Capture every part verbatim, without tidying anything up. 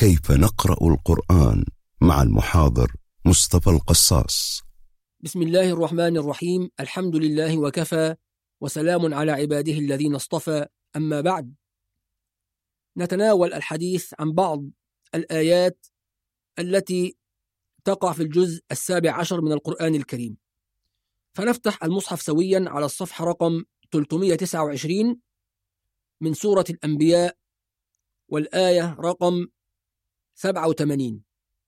كيف نقرأ القرآن مع المحاضر مصطفى القصاص. بسم الله الرحمن الرحيم. الحمد لله وكفى، وسلام على عباده الذين اصطفى. أما بعد، نتناول الحديث عن بعض الآيات التي تقع في الجزء السابع عشر من القرآن الكريم. فنفتح المصحف سويا على الصفحة رقم ثلاثمائة وتسعة وعشرين من سورة الأنبياء، والآية رقم سبعة وثمانين.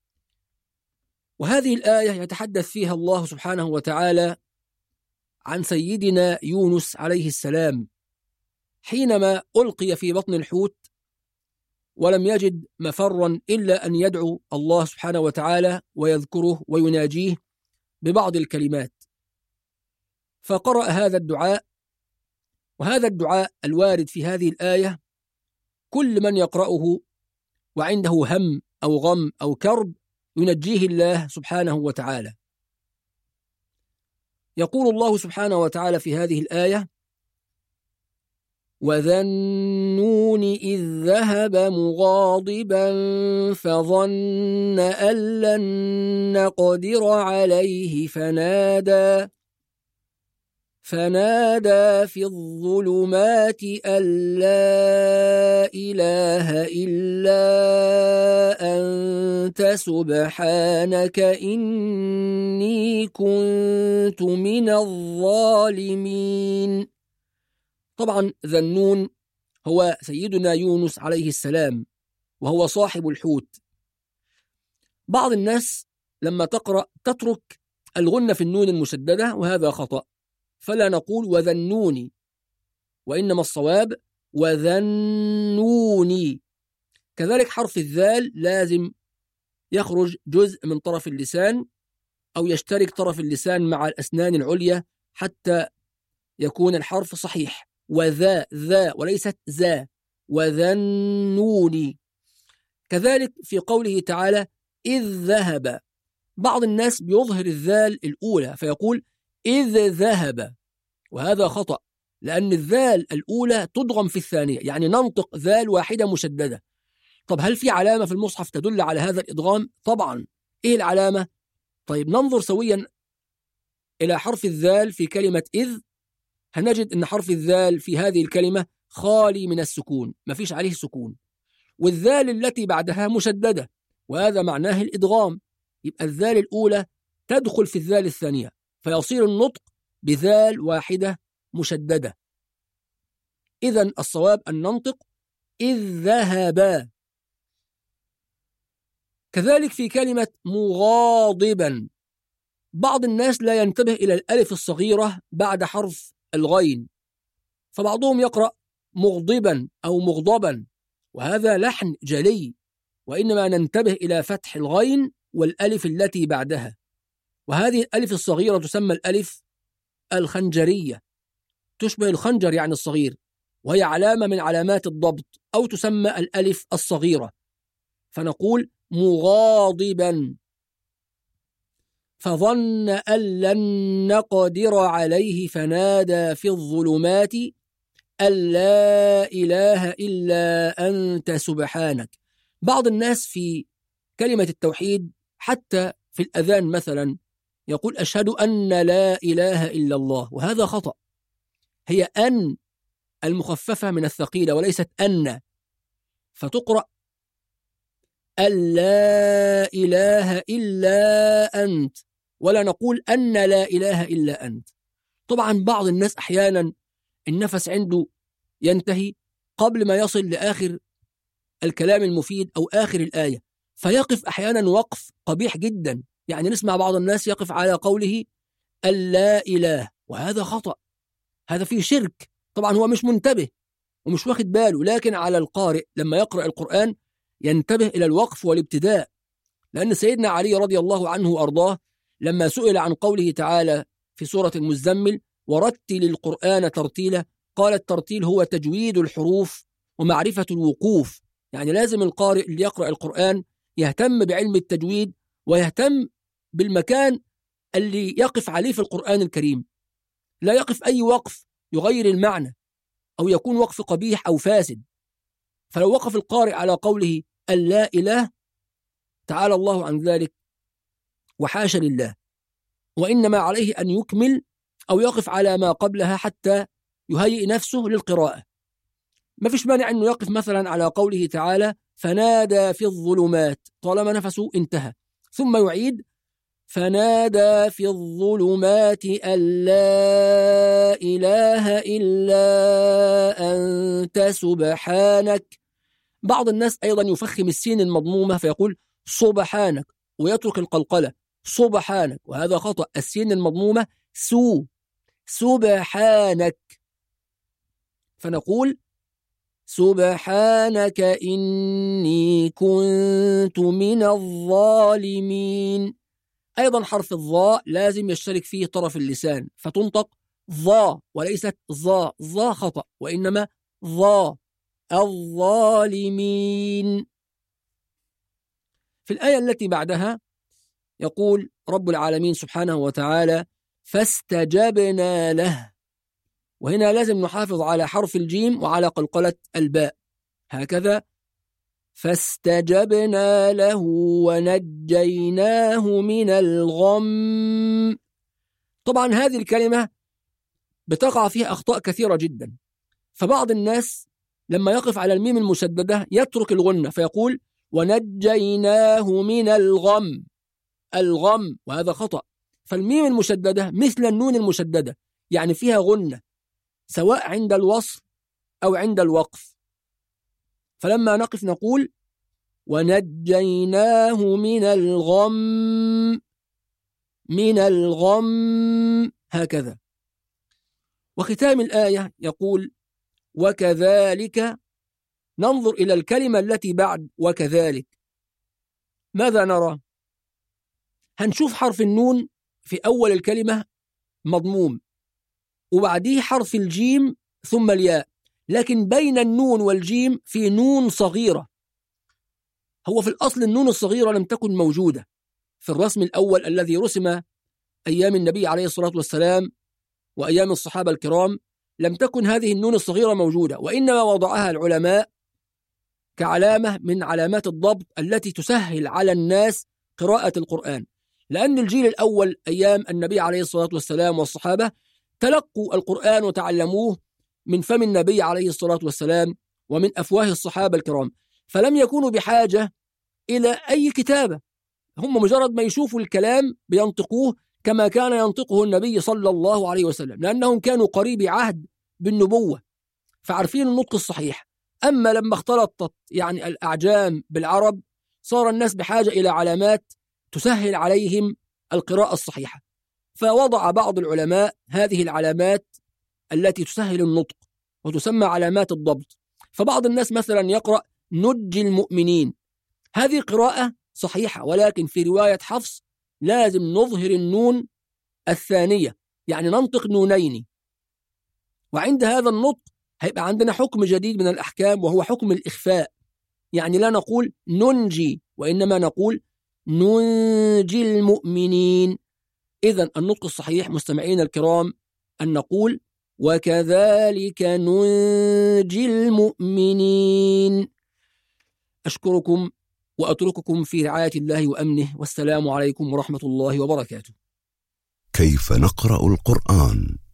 وهذه الآية يتحدث فيها الله سبحانه وتعالى عن سيدنا يونس عليه السلام حينما ألقي في بطن الحوت ولم يجد مفرا إلا أن يدعو الله سبحانه وتعالى ويذكره ويناجيه ببعض الكلمات، فقرأ هذا الدعاء. وهذا الدعاء الوارد في هذه الآية كل من يقرأه وعنده هم أو غم أو كرب ينجيه الله سبحانه وتعالى. يقول الله سبحانه وتعالى في هذه الآية: وذا النون إذ ذهب مغاضبا فظن أن لن نقدر عليه فنادى فنادى في الظلمات أن لا إله إلا أنت سبحانك إني كنت من الظالمين. طبعا ذا النون هو سيدنا يونس عليه السلام، وهو صاحب الحوت. بعض الناس لما تقرأ تترك الغنة في النون المشددة، وهذا خطأ، فلا نقول وذا النون، وإنما الصواب وذا النون. كذلك حرف الذال لازم يخرج جزء من طرف اللسان أو يشترك طرف اللسان مع الأسنان العليا حتى يكون الحرف صحيح، وذا ذا وليست ذا، وذا النون. كذلك في قوله تعالى إذ ذهب، بعض الناس بيظهر الذال الأولى فيقول إذ ذهب، وهذا خطأ، لأن الذال الأولى تضغم في الثانية، يعني ننطق ذال واحدة مشددة. طب هل في علامة في المصحف تدل على هذا الإدغام؟ طبعا. إيه العلامة؟ طيب ننظر سويا إلى حرف الذال في كلمة إذ، هنجد أن حرف الذال في هذه الكلمة خالي من السكون، ما فيش عليه سكون، والذال التي بعدها مشددة، وهذا معناه الإدغام. يبقى الذال الأولى تدخل في الذال الثانية، فيصير النطق بذال واحدة مشددة. إذن الصواب أن ننطق إذ ذهب. كذلك في كلمة مغاضبا، بعض الناس لا ينتبه إلى الألف الصغيرة بعد حرف الغين، فبعضهم يقرأ مغضبا أو مغضبا، وهذا لحن جلي، وإنما ننتبه إلى فتح الغين والألف التي بعدها. وهذه الألف الصغيرة تسمى الألف الخنجرية، تشبه الخنجر يعني الصغير، وهي علامة من علامات الضبط، أو تسمى الألف الصغيرة. فنقول مغاضبا فظن أن لن نقدر عليه فنادى في الظلمات أن لا إله إلا أنت سبحانك. بعض الناس في كلمة التوحيد حتى في الأذان مثلا يقول أشهد أن لا إله إلا الله، وهذا خطأ. هي أن المخففة من الثقيلة وليست أن، فتقرأ أن لا إله إلا أنت، ولا نقول أن لا إله إلا أنت. طبعا بعض الناس أحيانا النفس عنده ينتهي قبل ما يصل لآخر الكلام المفيد أو آخر الآية، فيقف أحيانا وقف قبيح جدا. يعني نسمع بعض الناس يقف على قوله أن لا إله، وهذا خطأ، هذا فيه شرك. طبعا هو مش منتبه ومش واخد باله، لكن على القارئ لما يقرأ القرآن ينتبه إلى الوقف والابتداء. لأن سيدنا علي رضي الله عنه وأرضاه لما سئل عن قوله تعالى في سورة المزمل ورتل القرآن ترتيلا، قال الترتيل هو تجويد الحروف ومعرفة الوقوف. يعني لازم القارئ اللي يقرأ القرآن يهتم بعلم التجويد ويهتم بالمكان اللي يقف عليه في القرآن الكريم، لا يقف أي وقف يغير المعنى أو يكون وقف قبيح أو فاسد. فلو وقف القارئ على قوله اللا إله، تعالى الله عن ذلك وحاشا لله، وإنما عليه أن يكمل أو يقف على ما قبلها حتى يهيئ نفسه للقراءة. ما فيش مانع أنه يقف مثلا على قوله تعالى فنادى في الظلمات طالما نفسه انتهى، ثم يعيد فنادى في الظلمات أن لا إله إلا أنت سبحانك. بعض الناس أيضا يفخم السين المضمومة فيقول سبحانك ويترك القلقلة سبحانك، وهذا خطأ. السين المضمومة سو سبحانك، فنقول سبحانك إني كنت من الظالمين. أيضا حرف الظاء لازم يشترك فيه طرف اللسان فتنطق ظا وليست ظا، ظا خطأ وإنما ظا الظالمين. في الآية التي بعدها يقول رب العالمين سبحانه وتعالى فاستجبنا له، وهنا لازم نحافظ على حرف الجيم وعلى قلقلة الباء هكذا فاستجبنا له ونجيناه من الغم. طبعا هذه الكلمة بتقع فيها أخطاء كثيرة جدا، فبعض الناس لما يقف على الميم المشددة يترك الغنة فيقول ونجيناه من الغم الغم، وهذا خطأ. فالميم المشددة مثل النون المشددة، يعني فيها غنة سواء عند الوصل أو عند الوقف، فلما نقف نقول ونجيناه من الغم من الغم هكذا. وختام الآية يقول وكذلك. ننظر إلى الكلمة التي بعد وكذلك، ماذا نرى؟ هنشوف حرف النون في أول الكلمة مضموم وبعديه حرف الجيم ثم الياء، لكن بين النون والجيم في نون صغيرة. هو في الأصل النون الصغيرة لم تكن موجودة في الرسم الأول الذي رسم أيام النبي عليه الصلاة والسلام وأيام الصحابة الكرام، لم تكن هذه النون الصغيرة موجودة، وإنما وضعها العلماء كعلامة من علامات الضبط التي تسهل على الناس قراءة القرآن، لأن الجيل الأول أيام النبي عليه الصلاة والسلام والصحابة تلقوا القرآن وتعلموه من فم النبي عليه الصلاة والسلام ومن أفواه الصحابة الكرام، فلم يكونوا بحاجة إلى أي كتابة، هم مجرد ما يشوفوا الكلام بينطقوه كما كان ينطقه النبي صلى الله عليه وسلم، لأنهم كانوا قريبي عهد بالنبوة فعارفين النطق الصحيح. أما لما اختلطت يعني الأعجام بالعرب صار الناس بحاجة إلى علامات تسهل عليهم القراءة الصحيحة، فوضع بعض العلماء هذه العلامات التي تسهل النطق وتسمى علامات الضبط. فبعض الناس مثلا يقرأ نجي المؤمنين، هذه قراءة صحيحة، ولكن في رواية حفص لازم نظهر النون الثانية، يعني ننطق نونين، وعند هذا النطق هيبقى عندنا حكم جديد من الأحكام وهو حكم الإخفاء، يعني لا نقول ننجي وإنما نقول ننجي المؤمنين. إذن النطق الصحيح مستمعين الكرام أن نقول وكذلك ننجي المؤمنين. أشكركم وأترككم في رعاية الله وأمنه، والسلام عليكم ورحمة الله وبركاته. كيف نقرأ القرآن؟